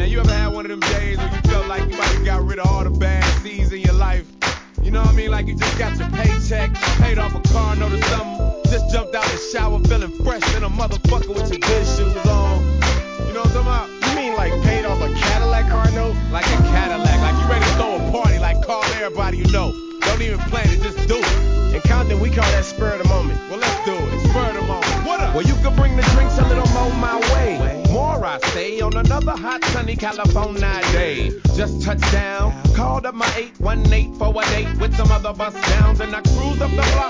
you ever had one of them days where you felt like you might have got rid of all the bad seeds in your life? You know what I mean? Like you just got your paycheck, paid off a car note or something, just jumped out the shower feeling fresh than a motherfucker with your good shoes on. You know what I'm talking about? You mean like paid off a Cadillac car note? Like a Cadillac, like you ready to throw a party, like call everybody you know. Don't even plan it, just do it. In Compton, we call that spur of the moment. Well, let's do it. Spur of the moment. What up? Well, you could bring the drinks a little more my way. More, I say, on another hot, sunny California day. Just touched down, called up my 818 for a date with some other bus downs, and I cruised up the block.